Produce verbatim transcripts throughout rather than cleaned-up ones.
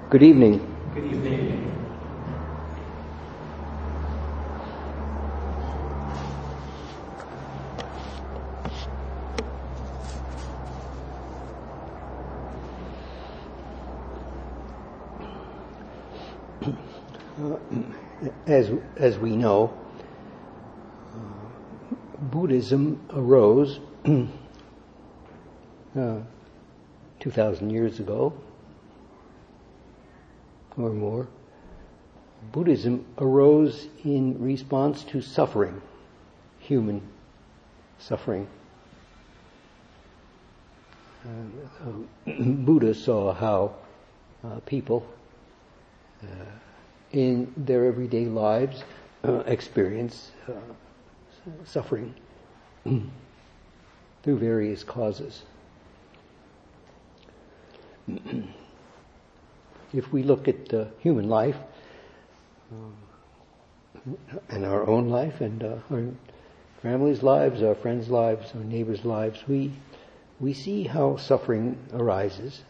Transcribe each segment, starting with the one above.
Good evening. Good evening. Uh, as as we know, uh, Buddhism arose uh, two thousand years ago or more. Buddhism arose in response to suffering, human suffering. Uh, uh, Buddha saw how uh, people uh, in their everyday lives uh, experience uh, suffering through various causes. If we look at uh, human life, um, and our own life, and uh, our families' lives, our friends' lives, our neighbors' lives, we we see how suffering arises.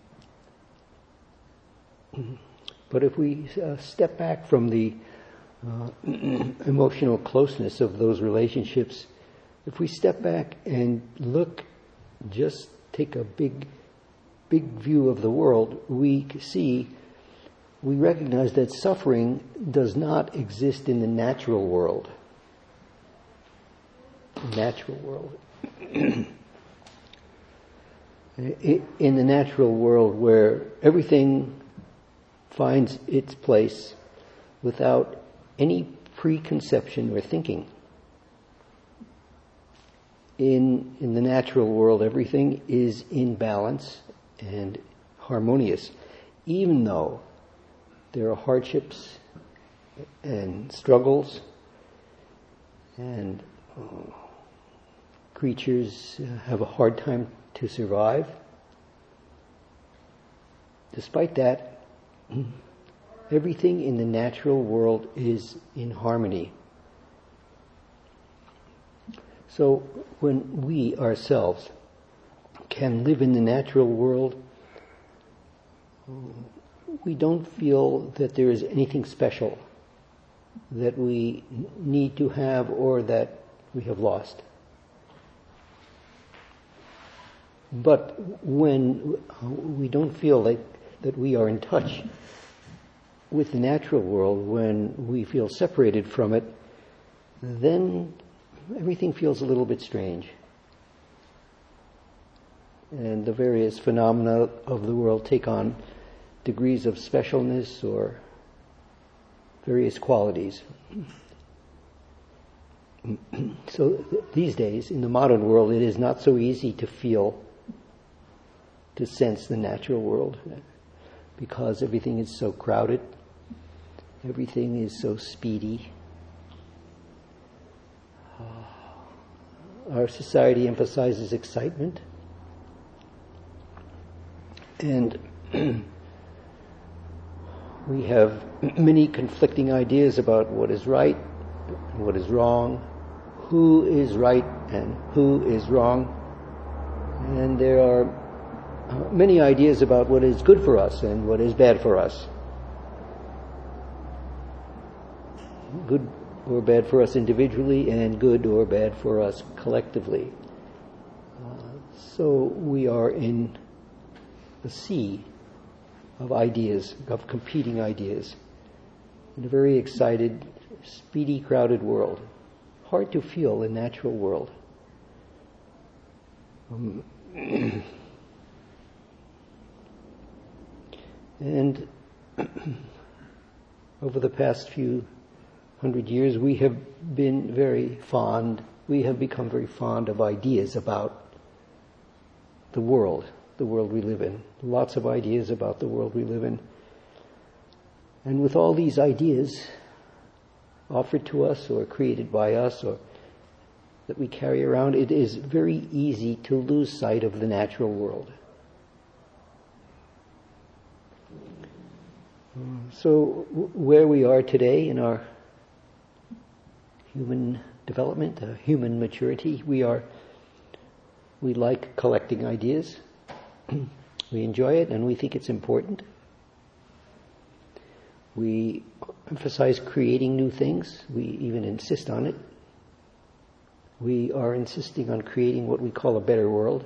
But if we uh, step back from the uh, emotional closeness of those relationships, if we step back and look, just take a big, big view of the world, we see, we recognize that suffering does not exist in the natural world. The natural world. In the natural world where everything finds its place without any preconception or thinking. In in the natural world, everything is in balance and harmonious, even though there are hardships and struggles, and uh, creatures have a hard time to survive. Despite that, everything in the natural world is in harmony. So when we ourselves can live in the natural world, we don't feel that there is anything special that we need to have or that we have lost. But when we don't feel like that we are in touch with the natural world, when we feel separated from it, then everything feels a little bit strange. And the various phenomena of the world take on degrees of specialness or various qualities. So these days, in the modern world, it is not so easy to feel, to sense the natural world, because everything is so crowded, everything is so speedy. Uh, our society emphasizes excitement, and we have many conflicting ideas about what is right and what is wrong, who is right and who is wrong, and there are Uh, many ideas about what is good for us and what is bad for us. Good or bad for us individually, and good or bad for us collectively. Uh, so we are in a sea of ideas, of competing ideas, in a very excited, speedy, crowded world. Hard to feel the natural world. Um, And over the past few hundred years, we have been very fond, we have become very fond of ideas about the world, the world we live in. Lots of ideas about the world we live in. And with all these ideas offered to us or created by us or that we carry around, it is very easy to lose sight of the natural world. So where we are today in our human development, uh, human maturity, we are, we like collecting ideas. We enjoy it and we think it's important. We emphasize creating new things. We even insist on it. We are insisting on creating what we call a better world.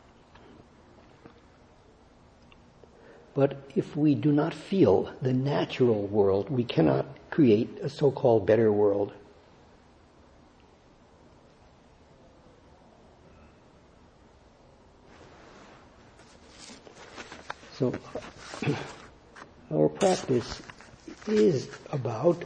But if we do not feel the natural world, we cannot create a so-called better world. So, our practice is about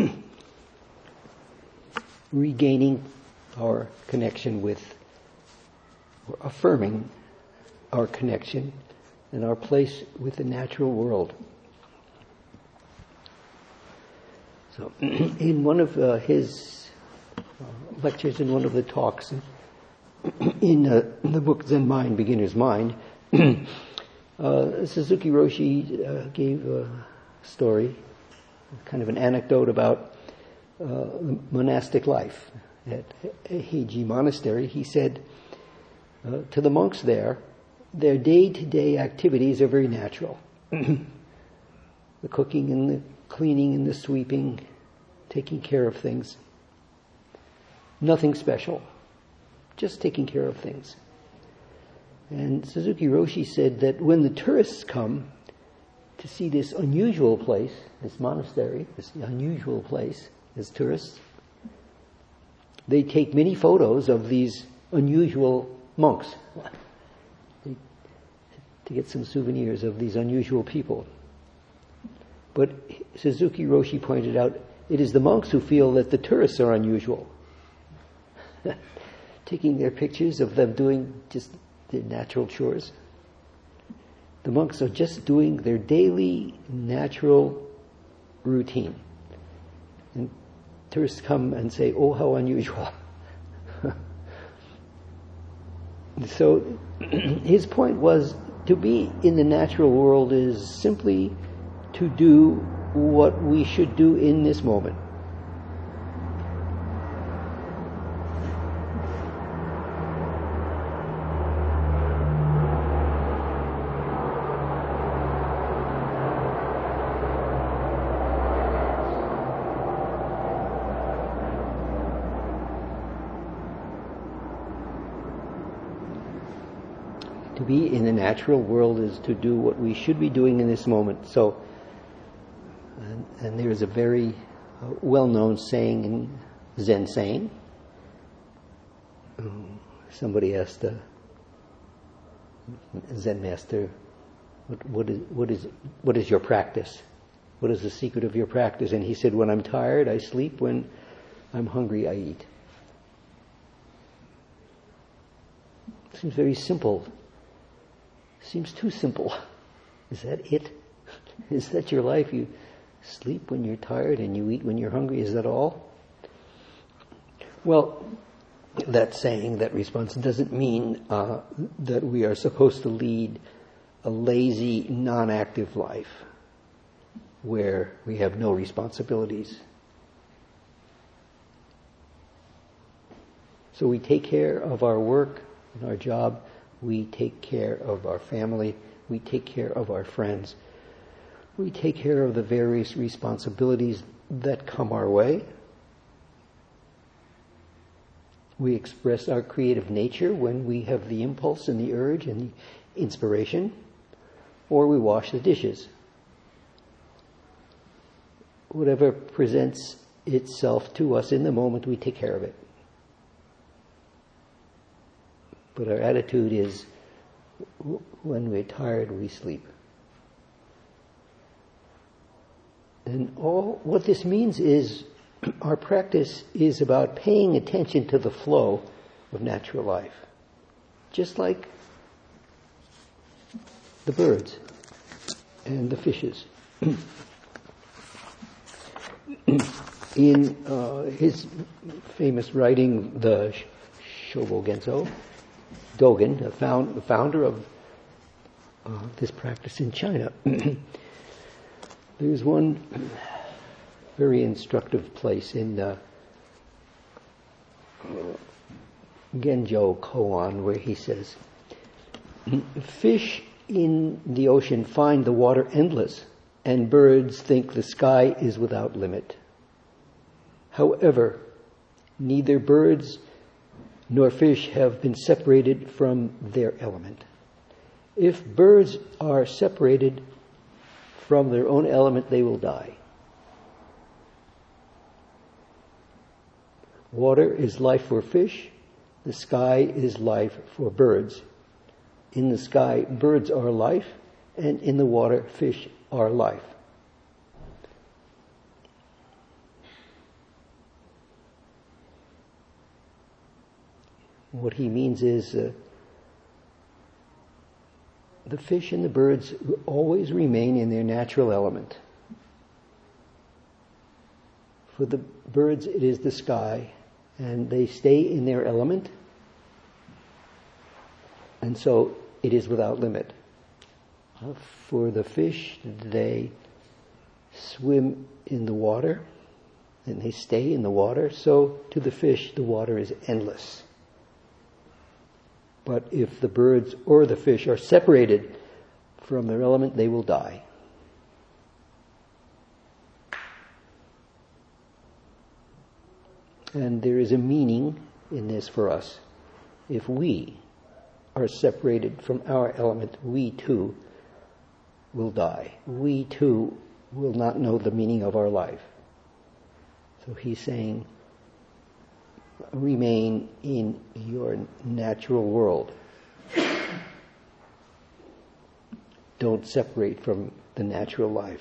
regaining our connection with, or affirming our connection and our place with the natural world. So, in one of uh, his uh, lectures, in one of the talks, in, uh, in the book Zen Mind, Beginner's Mind, uh, Suzuki Roshi uh, gave a story, kind of an anecdote about uh, monastic life at Heiji Monastery. He said uh, to the monks there, their day-to-day activities are very natural. The cooking and the cleaning and the sweeping, taking care of things. Nothing special. Just taking care of things. And Suzuki Roshi said that when the tourists come to see this unusual place, this monastery, this unusual place as tourists, they take many photos of these unusual monks to get some souvenirs of these unusual people. But Suzuki Roshi pointed out, it is the monks who feel that the tourists are unusual. Taking their pictures of them doing just their natural chores. The monks are just doing their daily, natural routine. And tourists come and say, oh, how unusual. So his point was, to be in the natural world is simply to do what we should do in this moment. To be in the natural world is to do what we should be doing in this moment. So, and, and there is a very uh, well-known saying in Zen saying. Um, somebody asked a Zen master, what, what is what is what is your practice? What is the secret of your practice? And he said, when I'm tired, I sleep. When I'm hungry, I eat. Seems very simple. Seems too simple. Is that it? Is that your life? You sleep when you're tired and you eat when you're hungry? Is that all? Well, that saying, that response doesn't mean uh, that we are supposed to lead a lazy, non-active life where we have no responsibilities. So we take care of our work and our job. We take care of our family. We take care of our friends. We take care of the various responsibilities that come our way. We express our creative nature when we have the impulse and the urge and the inspiration, or we wash the dishes. Whatever presents itself to us in the moment, we take care of it. But our attitude is, when we're tired, we sleep. And all what this means is, our practice is about paying attention to the flow of natural life. Just like the birds and the fishes. In uh, his famous writing, the Shobo Genzo, Dogen, the, found, the founder of uh, this practice in China, there's one very instructive place in uh, Genjo Koan where he says, fish in the ocean find the water endless and birds think the sky is without limit. However, neither birds nor fish have been separated from their element. If birds are separated from their own element, they will die. Water is life for fish. The sky is life for birds. In the sky, birds are life, and in the water, fish are life. What he means is uh, the fish and the birds always remain in their natural element. For the birds, it is the sky, and they stay in their element, and so it is without limit. Uh, for the fish, they swim in the water, and they stay in the water, so to the fish, the water is endless. But if the birds or the fish are separated from their element, they will die. And there is a meaning in this for us. If we are separated from our element, we too will die. We too will not know the meaning of our life. So he's saying, remain in your natural world. Don't separate from the natural life.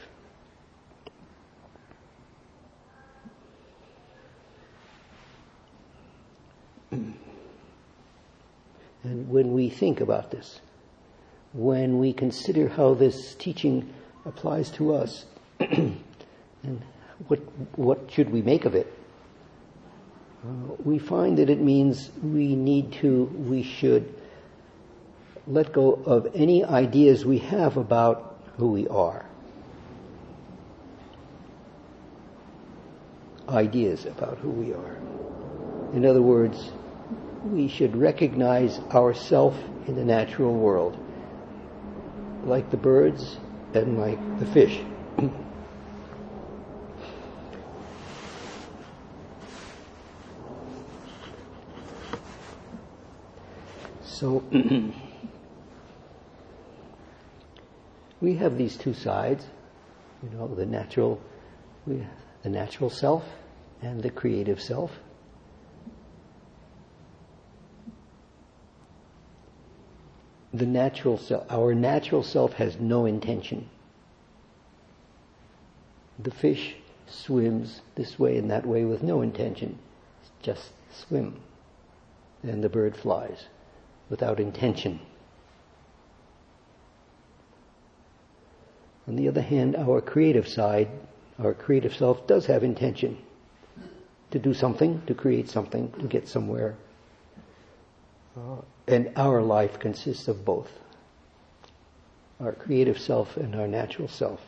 And when we think about this, when we consider how this teaching applies to us, and what what should we make of it, uh, we find that it means we need to, we should let go of any ideas we have about who we are. Ideas about who we are. In other words, we should recognize ourself in the natural world, like the birds and like the fish. So we have these two sides, you know, the natural, we, the natural self and the creative self. The natural self, our natural self has no intention. The fish swims this way and that way with no intention. Just swim. And the bird flies without intention. On the other hand, our creative side, our creative self does have intention to do something, to create something, to get somewhere. Uh, and our life consists of both. Our creative self and our natural self.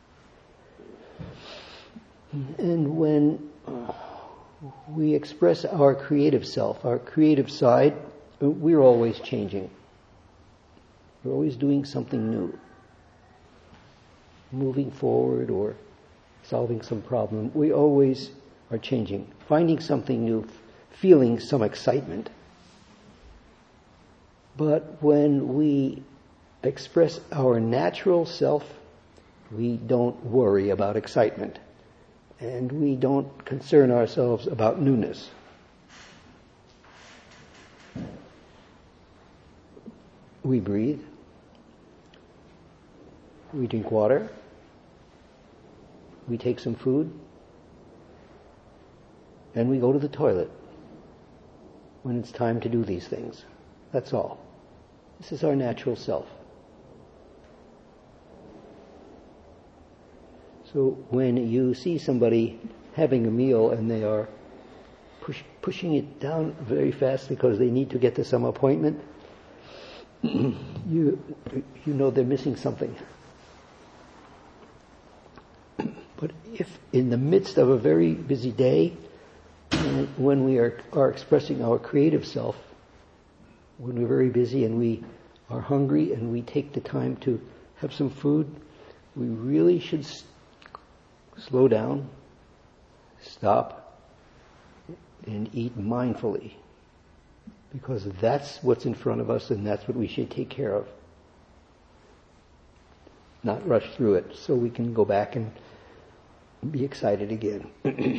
And when uh, we express our creative self, our creative side, we're always changing. We're always doing something new. Moving forward or solving some problem. We always are changing. Finding something new, feeling some excitement. But when we express our natural self, we don't worry about excitement. And we don't concern ourselves about newness. We breathe. We drink water. We take some food. And we go to the toilet when it's time to do these things. That's all. This is our natural self. So when you see somebody having a meal and they are push, pushing it down very fast because they need to get to some appointment, you you know they're missing something. But if in the midst of a very busy day, when we are, are expressing our creative self, when we're very busy and we are hungry and we take the time to have some food, we really should s- slow down, stop, and eat mindfully. Because that's what's in front of us and that's what we should take care of. Not rush through it so we can go back and be excited again.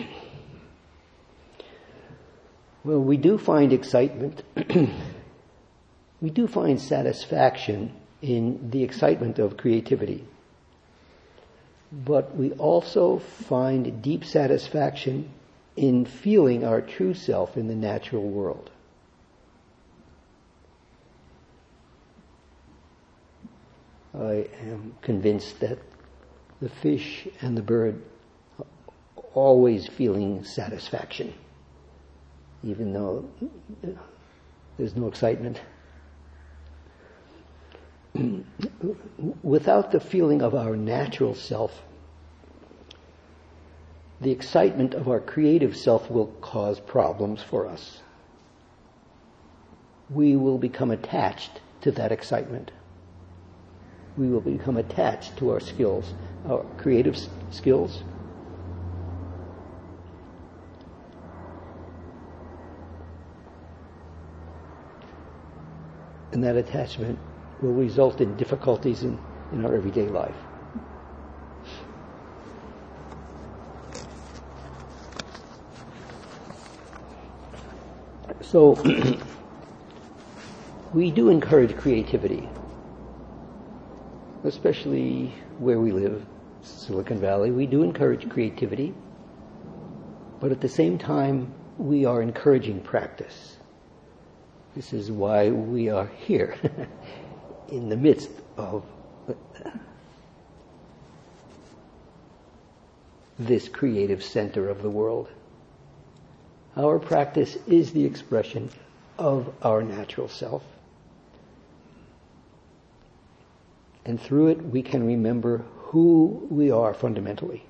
Well, we do find excitement. We do find satisfaction in the excitement of creativity. But we also find deep satisfaction in feeling our true self in the natural world. I am convinced that the fish and the bird are always feeling satisfaction, even though there's no excitement. Without the feeling of our natural self, the excitement of our creative self will cause problems for us. We will become attached to that excitement. We will become attached to our skills, our creative s- skills. And that attachment will result in difficulties in, in our everyday life. So, we do encourage creativity, especially where we live, Silicon Valley. We do encourage creativity, but at the same time, we are encouraging practice. This is why we are here, in the midst of this creative center of the world. Our practice is the expression of our natural self. And through it, we can remember who we are fundamentally.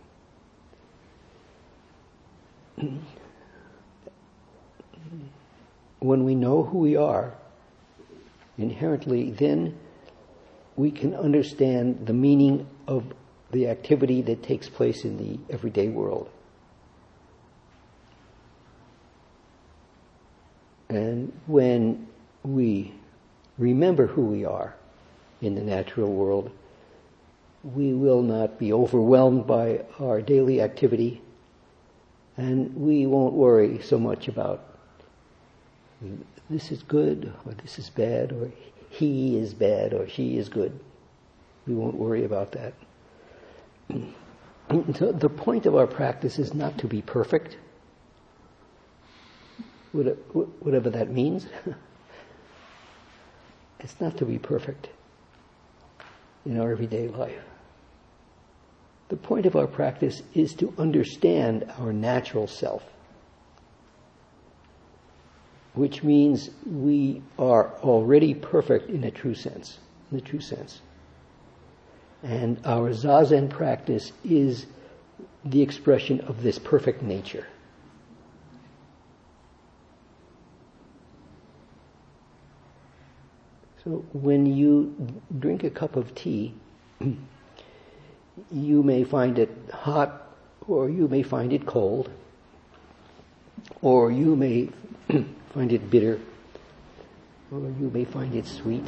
When we know who we are, inherently, then we can understand the meaning of the activity that takes place in the everyday world. And when we remember who we are in the natural world, we will not be overwhelmed by our daily activity, and we won't worry so much about this is good, or this is bad, or he is bad, or she is good. We won't worry about that. So the point of our practice is not to be perfect, whatever that means. It's not to be perfect in our everyday life. The point of our practice is to understand our natural self, which means we are already perfect in a true sense, in the true sense. And our Zazen practice is the expression of this perfect nature. So when you drink a cup of tea, you may find it hot, or you may find it cold, or you may find it bitter, or you may find it sweet.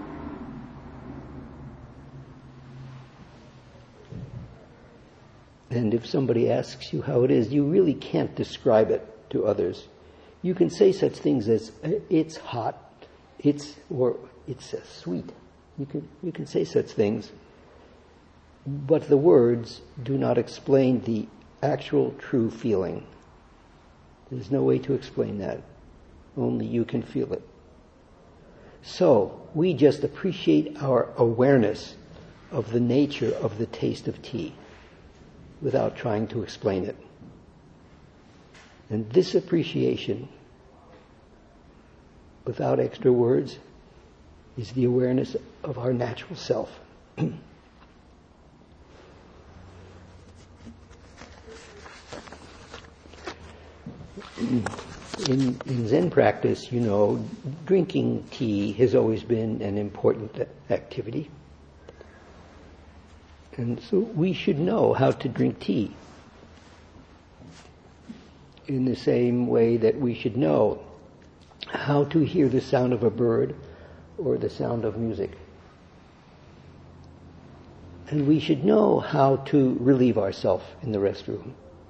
And if somebody asks you how it is, you really can't describe it to others. You can say such things as, it's hot, it's, or it's uh, sweet. You can, you can say such things, but the words do not explain the actual true feeling. There's no way to explain that. Only you can feel it. So, we just appreciate our awareness of the nature of the taste of tea without trying to explain it. And this appreciation, without extra words, is the awareness of our natural self. In, in Zen practice, you know, drinking tea has always been an important activity. And so we should know how to drink tea in the same way that we should know how to hear the sound of a bird or the sound of music. And we should know how to relieve ourselves in the restroom.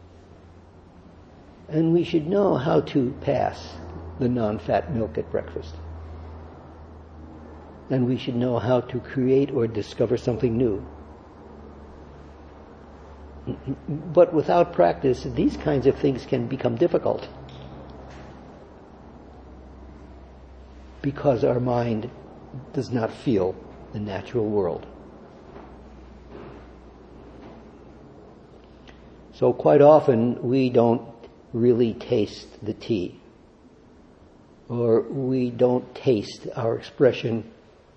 And we should know how to pass the non-fat milk at breakfast. And we should know how to create or discover something new. But without practice, these kinds of things can become difficult, because our mind does not feel the natural world. So quite often we don't really taste the tea, or we don't taste our expression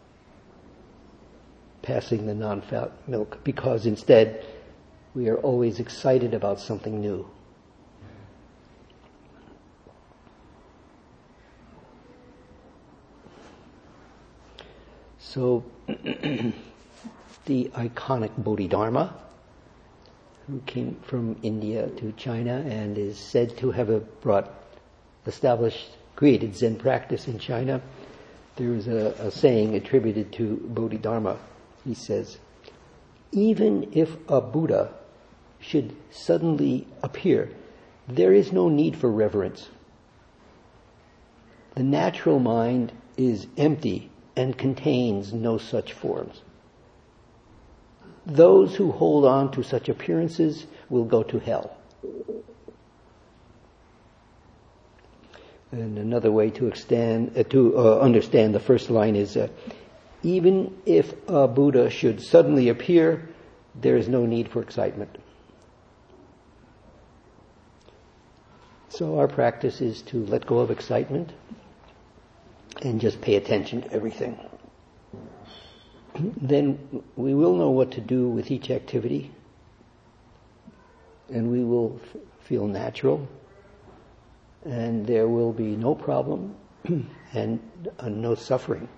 passing the non-fat milk, because instead we are always excited about something new. So the iconic Bodhidharma, who came from India to China and is said to have brought, established, created Zen practice in China, there is a, a saying attributed to Bodhidharma. He says, even if a Buddha should suddenly appear, there is no need for reverence. The natural mind is empty and contains no such forms. Those who hold on to such appearances will go to hell. And another way to extend, uh, to uh, understand the first line is, uh, even if a Buddha should suddenly appear, there is no need for excitement. So our practice is to let go of excitement and just pay attention to everything. Then we will know what to do with each activity, and we will f- feel natural, and there will be no problem and uh, no suffering.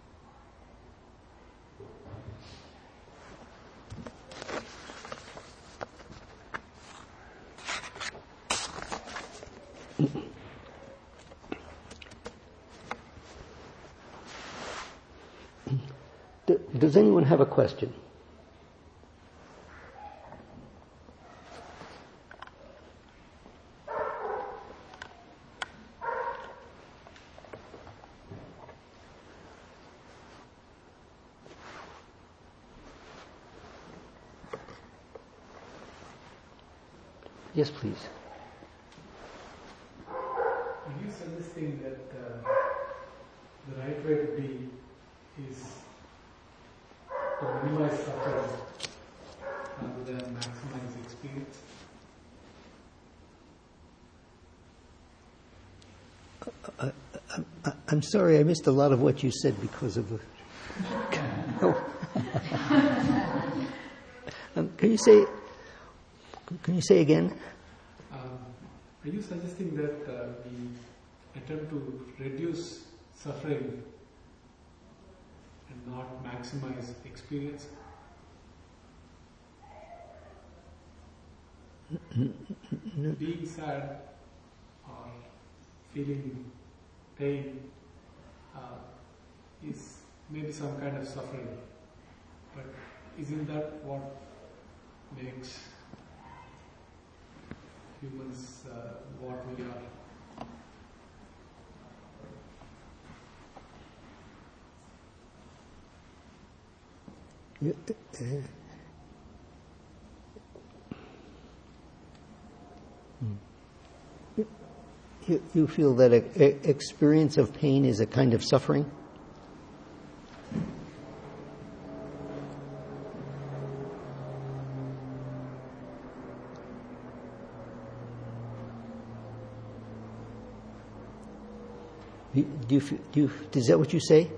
Does anyone have a question? Yes, please. Are you suggesting that uh, the right way to be is to minimize suffering rather than maximize experience? Uh, I, I'm sorry, I missed a lot of what you said because of the... oh. um, can you say... Can you say again? Um, are you suggesting that uh, we attempt to reduce suffering and not maximize experience? Being sad or feeling pain uh, is maybe some kind of suffering, but isn't that what makes humans uh, what we are? You, uh, you, you feel that a, a experience of pain is a kind of suffering? Do you, do you, is that what you say?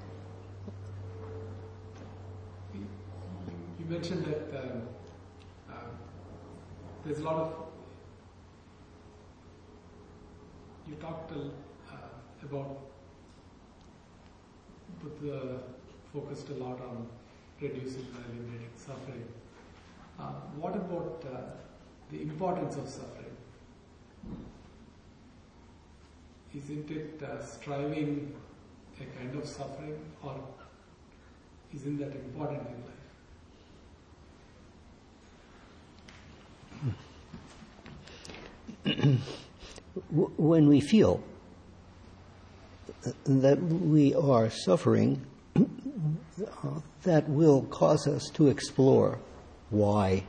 You mentioned that um, uh, there's a lot of, you talked uh, about, put the, focused a lot on reducing or eliminating suffering. Uh, what about uh, the importance of suffering? Isn't it uh, striving a kind of suffering, or isn't that important in life? When we feel that we are suffering, that will cause us to explore why.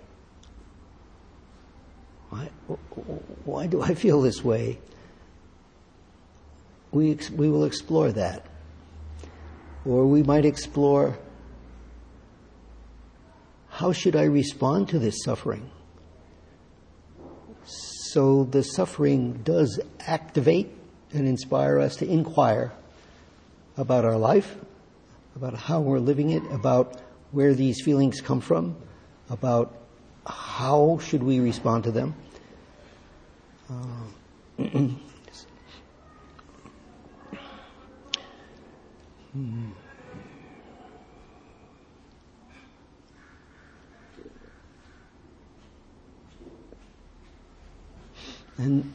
Why, why do I feel this way? We, we will explore that. Or we might explore, how should I respond to this suffering? So the suffering does activate and inspire us to inquire about our life, about how we're living it, about where these feelings come from, about how should we respond to them. Uh, hmm. And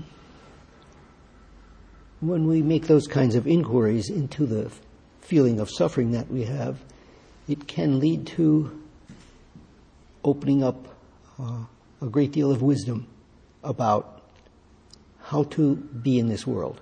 when we make those kinds of inquiries into the feeling of suffering that we have, it can lead to opening up uh, a great deal of wisdom about how to be in this world.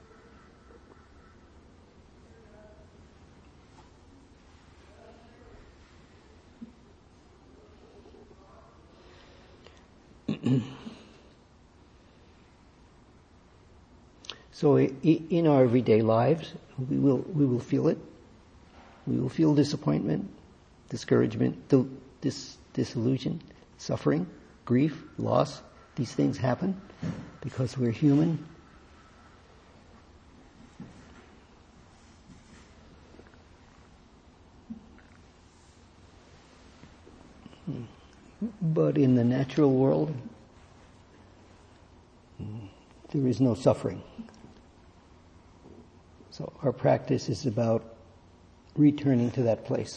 So in our everyday lives, we will we will feel it. We will feel disappointment, discouragement, dis, disillusion, suffering, grief, loss. These things happen because we're human. But in the natural world, there is no suffering. So our practice is about returning to that place.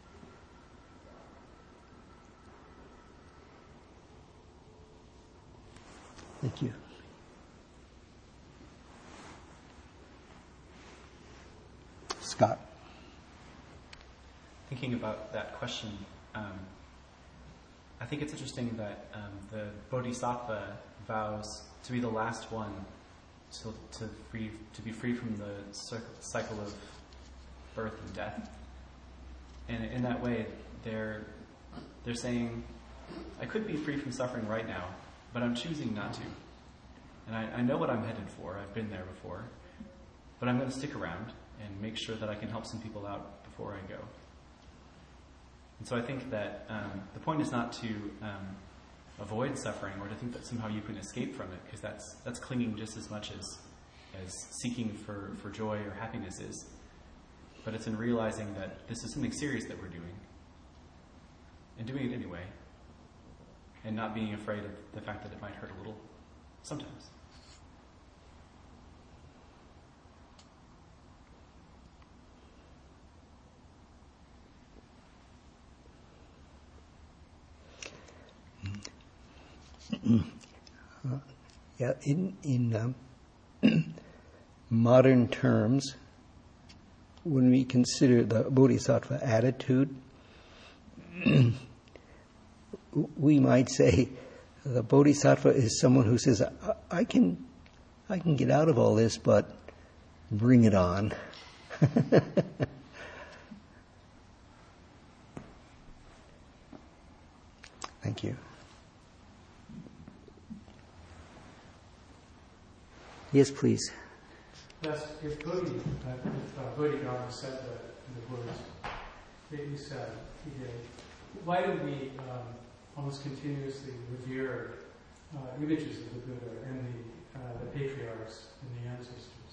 Thank you. Scott. Thinking about that question, um, I think it's interesting that um, the Bodhisattva vows to be the last one to to free to be free from the cycle of birth and death. And in that way, they're they're saying, I could be free from suffering right now, but I'm choosing not to. And I, I know what I'm headed for. I've been there before. But I'm going to stick around and make sure that I can help some people out before I go. And so I think that um, the point is not to um, avoid suffering or to think that somehow you can escape from it, because that's that's clinging just as much as as seeking for, for joy or happiness is. But it's in realizing that this is something serious that we're doing, and doing it anyway, and not being afraid of the fact that it might hurt a little sometimes. Uh, yeah, in in um, modern terms, when we consider the Bodhisattva attitude, we might say the Bodhisattva is someone who says, I, I can, I can get out of all this, but bring it on. Thank you. Yes, please. Yes, if Bodhi, uh, if uh, Bodhidharma said that in the words that you said, he did, why do we um, almost continuously revere uh, images of the Buddha and the, uh, the patriarchs and the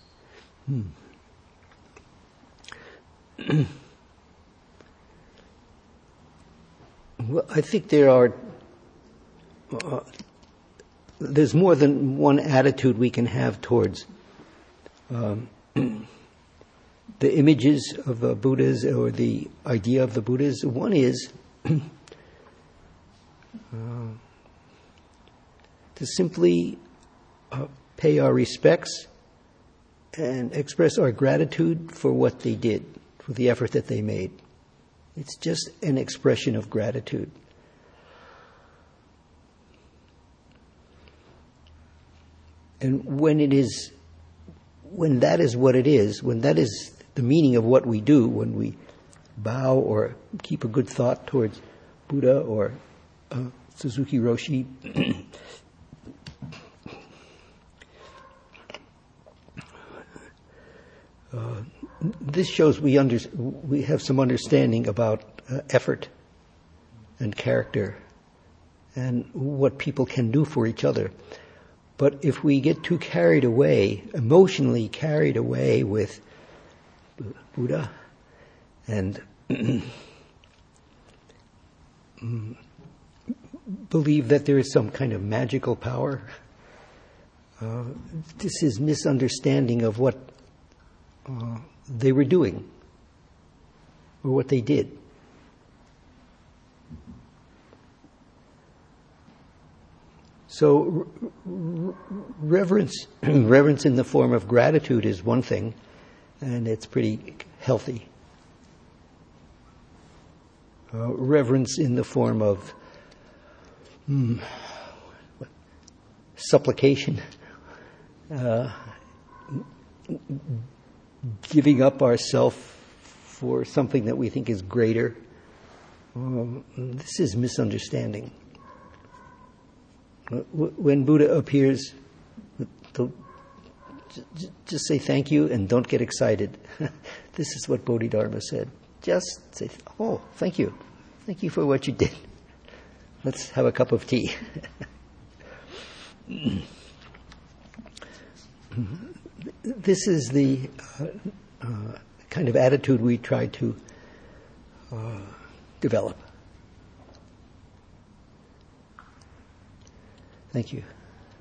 ancestors? Hmm. Well, I think there are uh, there's more than one attitude we can have towards um, the images of the Buddhas or the idea of the Buddhas. One is uh, to simply uh, pay our respects and express our gratitude for what they did, for the effort that they made. It's just an expression of gratitude. And when it is, when that is what it is, when that is the meaning of what we do, when we bow or keep a good thought towards Buddha or uh, Suzuki Roshi, uh, this shows we under, we have some understanding about uh, effort and character and what people can do for each other. But if we get too carried away, emotionally carried away with Buddha and believe that there is some kind of magical power, uh, this is misunderstanding of what uh, they were doing or what they did. So re- reverence, reverence in the form of gratitude is one thing, and it's pretty healthy. Uh, reverence in the form of hmm, supplication, uh, giving up ourself for something that we think is greater. Um, this is misunderstanding. When Buddha appears, just say thank you and don't get excited. This is what Bodhidharma said. Just say, oh, thank you. Thank you for what you did. Let's have a cup of tea. This is the uh, uh, kind of attitude we try to uh, develop. Thank you.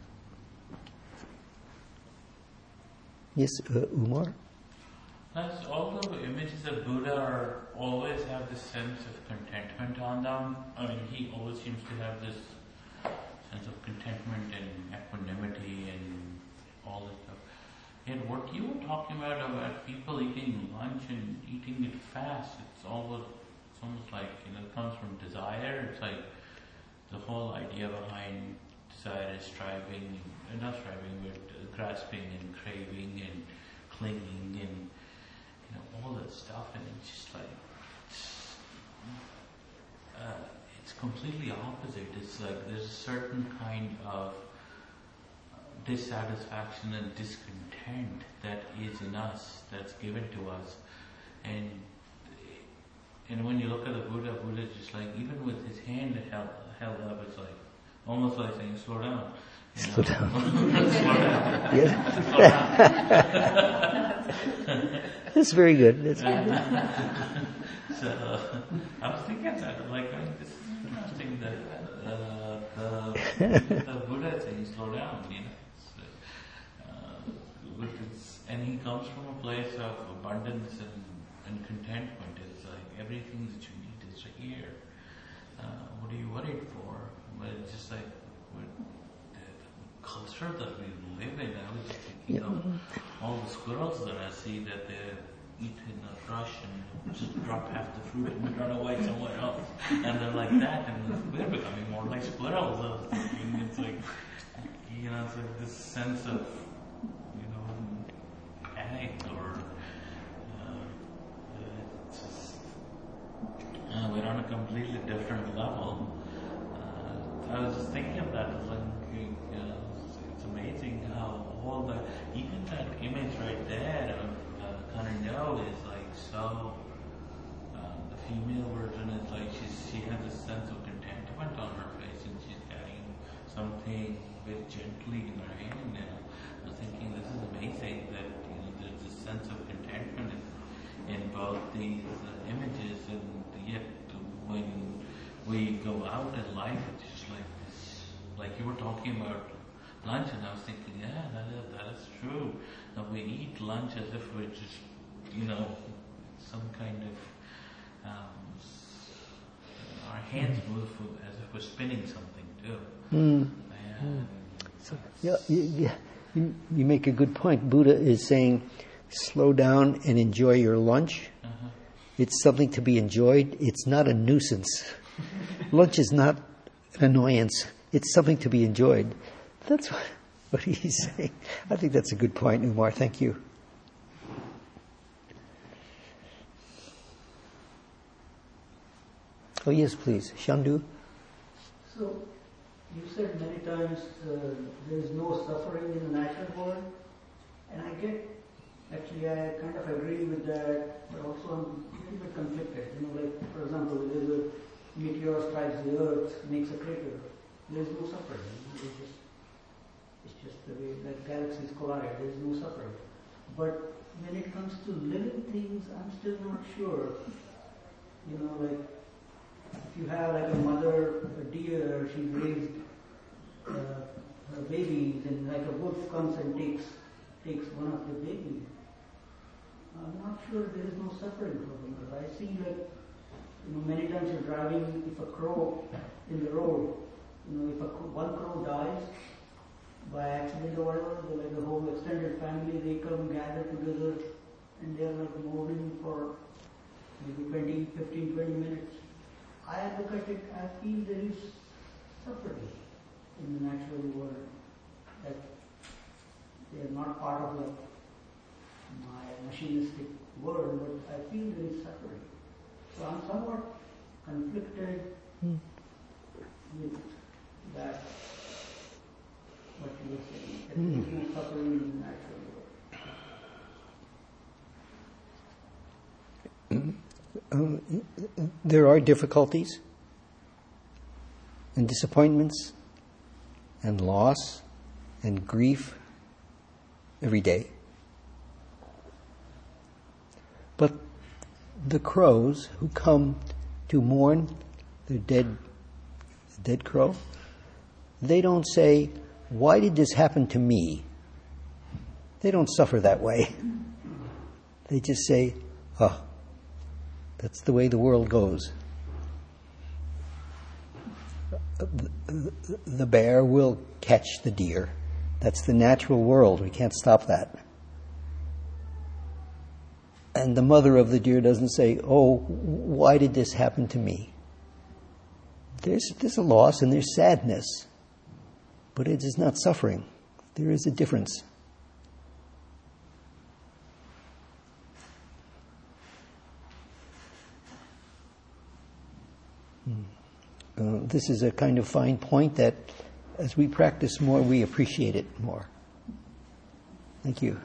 Yes, uh, Umar? Plus, all the images of Buddha are always have this sense of contentment on them. I mean, he always seems to have this sense of contentment and equanimity and all this stuff. Yet what you were talking about, about people eating lunch and eating it fast, it's almost, it's almost like, you know, it comes from desire. It's like the whole idea behind desire is striving, uh, not striving, but uh, grasping and craving and clinging and, you know, all that stuff. And it's just like, it's, uh, it's completely opposite. It's like there's a certain kind of dissatisfaction and discontent that is in us, that's given to us. And and when you look at the Buddha, Buddha is just like, even with his hand held, held up, it's like, almost like saying, slow down. You know? Slow down. Slow down. Yes. Slow down. That's very good. That's very good. So, uh, I was thinking that, like, I mean, this is interesting that uh, the, the Buddha is saying, slow down, you know. It's, and he comes from a place of abundance and, and contentment. It's like everything that you need is here. Uh, what are you worried for? But it's just like what, the, the culture that we live in. I was just thinking yeah. of all the squirrels that I see that they eat in a rush and just drop half the fruit and run away somewhere else. And they're like that, and we're becoming more like squirrels. I was thinking it's like, you know, it's like this sense of, or uh, it's just, uh, we're on a completely different level. Uh, I was just thinking of that, like, you know, it's, it's amazing how all the, even that image right there of uh, Kanano is like so, uh, the female version is like, she's, she has a sense of contentment on her face and she's carrying something very gently in her hand. And I was thinking, this is amazing that sense of contentment in, in both these uh, images, and yet when we go out in life, it's just like this, like you were talking about lunch, and I was thinking, yeah, that is, that is true. That we eat lunch as if we're just you know, some kind of, um, s- our hands move as if we're spinning something too. Mm. And So, yeah, yeah, you, you make a good point. Buddha is saying, slow down and enjoy your lunch. uh-huh. It's something to be enjoyed. It's not a nuisance. Lunch is not an annoyance. It's something to be enjoyed. That's what, what he's saying. I think that's a good point, Umar. Thank you. Oh, yes, please. Shandu? So, you said many times uh, there is no suffering in the natural world, and I get, actually I kind of agree with that, but also I'm a little bit conflicted. You know, like, for example, there's a meteor strikes the earth, makes a crater. There is no suffering. You know, it's just, it's just the way that galaxies collide. There is no suffering. But when it comes to living things, I'm still not sure. You know, like, if you have like a mother, a deer, she's raised uh, her babies, and like a wolf comes and takes takes one of the babies. I'm not sure there is no suffering for them. I see like, you know, many times you're driving, if a crow in the road, you know, if a crow, one crow dies by accident or whatever, the, like the whole extended family, they come gather together and they're like mourning for maybe twenty, fifteen, twenty minutes. I look at it, I feel there is suffering in the natural world, that they are not part of like my machinistic world, but I feel there is suffering. So I'm somewhat conflicted Mm. with that, what you were saying, that there is no suffering in the natural world. Um, there are difficulties and disappointments and loss and grief every day. But the crows who come to mourn their dead, dead crow, they don't say, why did this happen to me? They don't suffer that way. They just say, oh, that's the way the world goes. The bear will catch the deer. That's the natural world. We can't stop that. And the mother of the deer doesn't say, oh, why did this happen to me? There's, there's a loss and there's sadness, but it is not suffering. There is a difference. Uh, this is a kind of fine point that as we practice more, we appreciate it more. Thank you.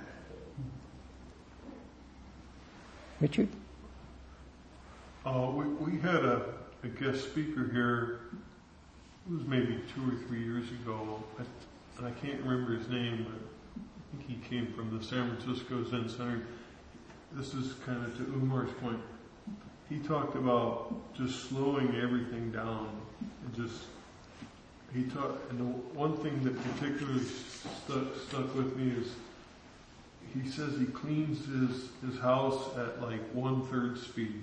Richard? Uh, we, we had a, a guest speaker here, it was maybe two or three years ago, I, and I can't remember his name, but I think he came from the San Francisco Zen Center. This is kind of to Umar's point. He talked about just slowing everything down and just, he talked, and the one thing that particularly stuck, stuck with me is he says he cleans his, his house at like one third speed.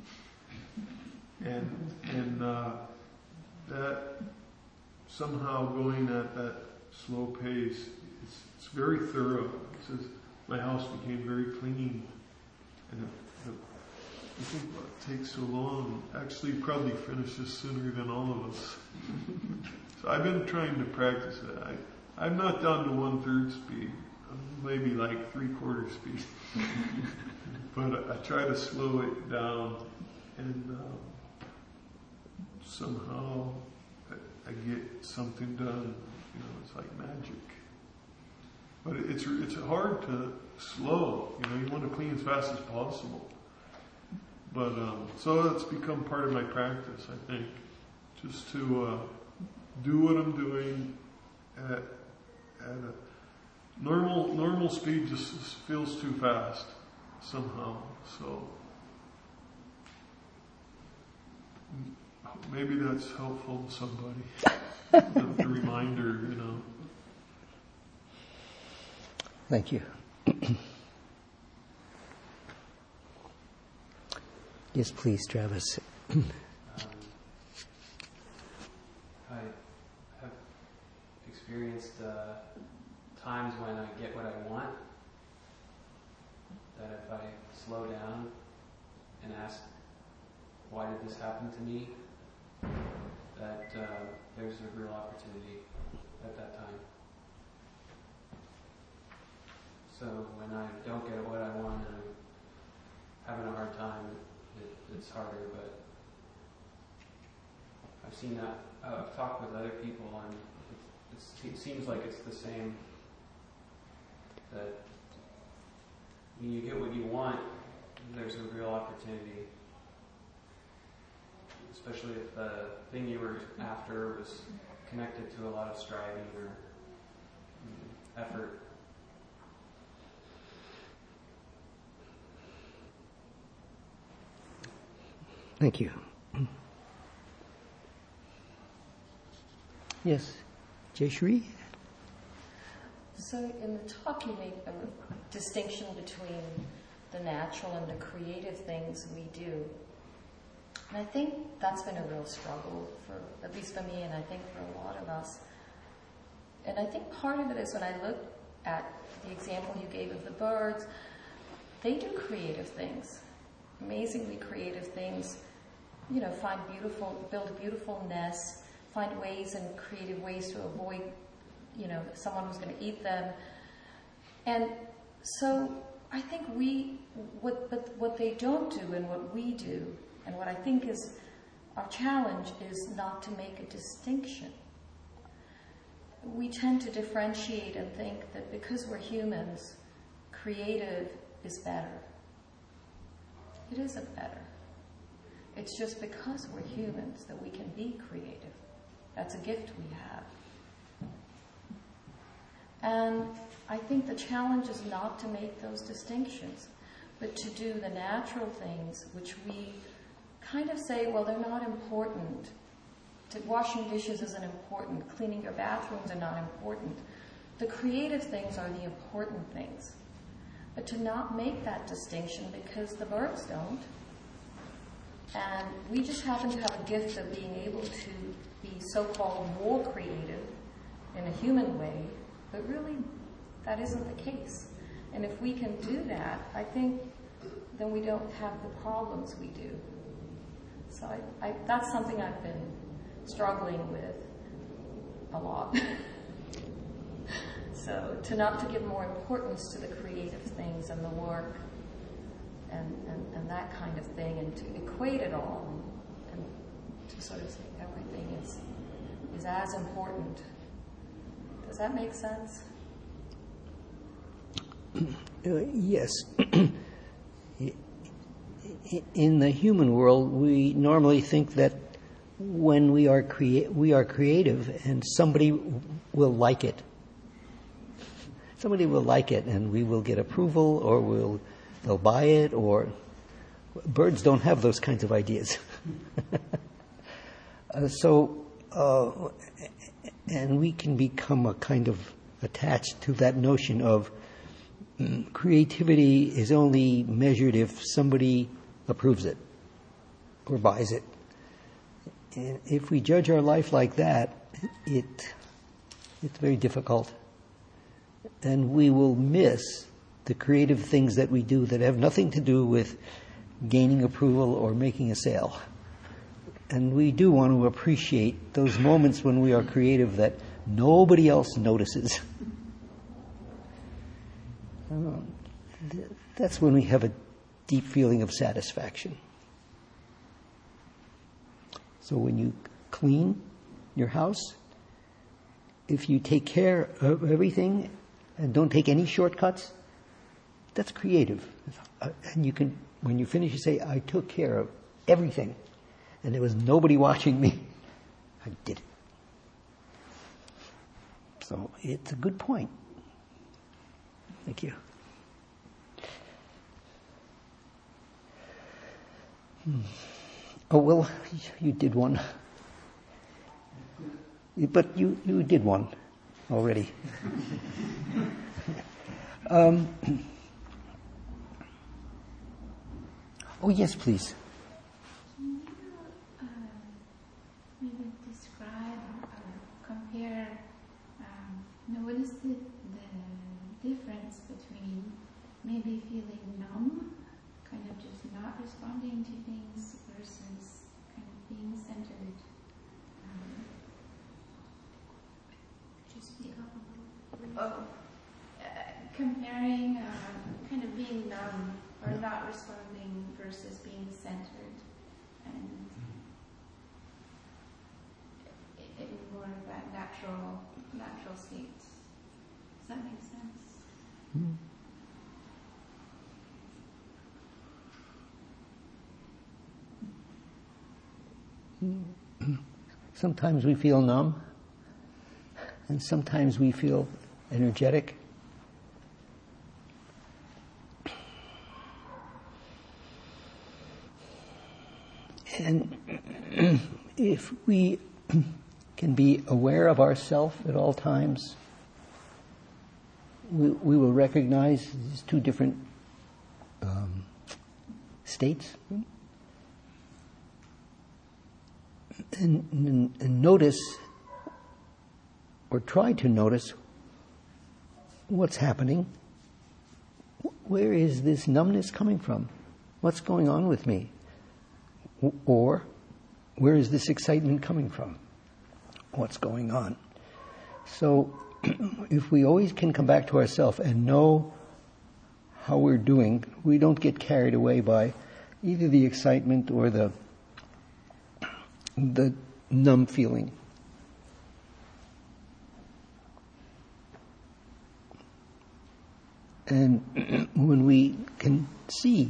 And, and, uh, that somehow going at that slow pace, it's, it's very thorough. He says, my house became very clean. And it, it, I think what takes so long actually probably finishes sooner than all of us. So I've been trying to practice it. I, I'm not down to one third speed. I'm maybe like three quarter speed. But I, I try to slow it down, and um, somehow I, I get something done. You know, it's like magic. But it's it's hard to slow. You know, you want to clean as fast as possible. But um, so it's become part of my practice, I think, just to uh, do what I'm doing at at a normal normal speed. Just feels too fast somehow. So maybe that's helpful to somebody. the, the reminder, you know. Thank you. Yes, please, Travis. Um, I have experienced uh, times when I get what I want, that if I slow down and ask, why did this happen to me, that uh, there's a real opportunity at that time. So when I don't get what I want and I'm having a hard time, it, it's harder, but I've seen that, uh, I've talked with other people, and it, it's, it seems like it's the same, that when you get what you want, there's a real opportunity, especially if the thing you were after was connected to a lot of striving or um, effort. Thank you. Yes, Jayashree? So in the talk you made a distinction between the natural and the creative things we do. And I think that's been a real struggle, for at least for me, and I think for a lot of us. And I think part of it is when I look at the example you gave of the birds, they do creative things, amazingly creative things. You know, find beautiful, build beautiful nests, find ways and creative ways to avoid, you know, someone who's going to eat them. And so I think we, what, but what they don't do and what we do, and what I think is our challenge, is not to make a distinction. We tend to differentiate and think that because we're humans, creative is better. It isn't better. It's just because we're humans that we can be creative. That's a gift we have. And I think the challenge is not to make those distinctions, but to do the natural things which we kind of say, well, they're not important. To washing dishes isn't important. Cleaning your bathrooms are not important. The creative things are the important things. But to not make that distinction because the birds don't. And we just happen to have a gift of being able to be so-called more creative in a human way, but really that isn't the case. And if we can do that, I think then we don't have the problems we do. So I, I, that's something I've been struggling with a lot. So to not to give more importance to the creative things and the work and, and, and that kind of thing, and to equate it all, and, and to sort of say everything is is as important. Does that make sense? Uh, yes. In the human world, we normally think that when we are crea- we are creative, and somebody will like it. Somebody will like it, and we will get approval, or we'll they'll buy it, or birds don't have those kinds of ideas. uh, so, uh, and we can become a kind of attached to that notion of mm, creativity is only measured if somebody approves it or buys it. And if we judge our life like that, it it's very difficult. And we will miss the creative things that we do that have nothing to do with gaining approval or making a sale. And we do want to appreciate those moments when we are creative that nobody else notices. Uh, th- that's when we have a deep feeling of satisfaction. So when you clean your house, if you take care of everything and don't take any shortcuts, that's creative. Uh, and you can, when you finish, you say, I took care of everything, and there was nobody watching me. I did it. So it's a good point. Thank you. Hmm. Oh, well, you did one. But you, you did one already. um, oh, yes, please. comparing uh, kind of being numb or not responding versus being centered and in more of that natural natural state. Does that make sense? Hmm. Sometimes we feel numb, and sometimes we feel energetic. And if we can be aware of ourselves at all times, we, we will recognize these two different um, states. And, and, and notice, or try to notice, what's happening. Where is this numbness coming from? What's going on with me? Or, where is this excitement coming from? What's going on? So, if we always can come back to ourselves and know how we're doing, we don't get carried away by either the excitement or the the numb feeling. And when we can see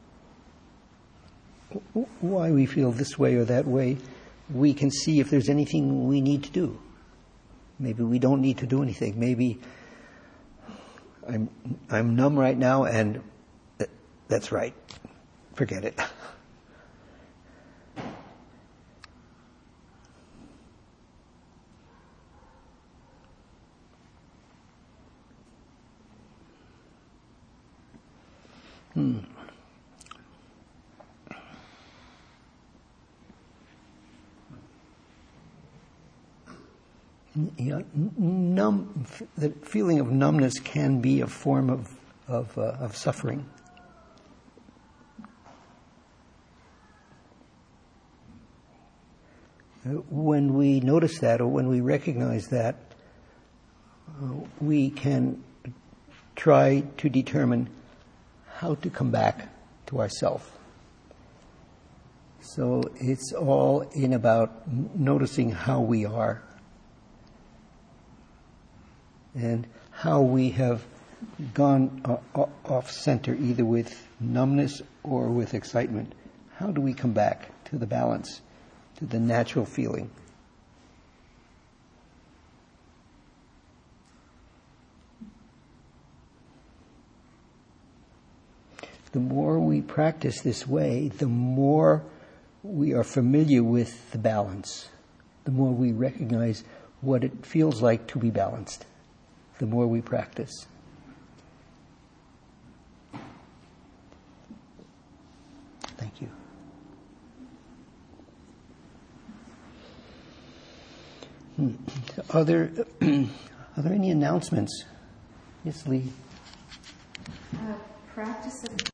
why we feel this way or that way, we can see if there's anything we need to do. Maybe we don't need to do anything. Maybe I'm I'm numb right now, and th- that's right. Forget it. Hmm. Yeah, numb. The feeling of numbness can be a form of of, uh, of suffering. When we notice that, or when we recognize that, uh, we can try to determine how to come back to ourself. So it's all in about noticing how we are and how we have gone uh, off center, either with numbness or with excitement. How do we come back to the balance, to the natural feeling? The more we practice this way, the more we are familiar with the balance, the more we recognize what it feels like to be balanced, the more we practice. Thank you. Hmm. Are there, are there any announcements? Yes, Lee. Uh, practice of